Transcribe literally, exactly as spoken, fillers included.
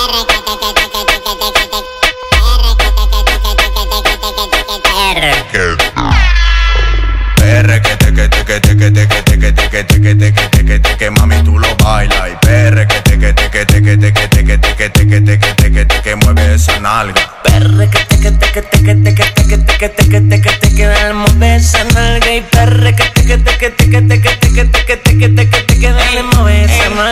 Perre que te que te que te que te que te que te que te que te que te que te que mami tú lo bailas y perre que te que te que te que te que te que te que te que te que te que te que mueve esa nalga. Perre que te que te que te que te que te que te que te que te que te que mueve esa nalga y perre que te que te que te que te que te que te que te que te que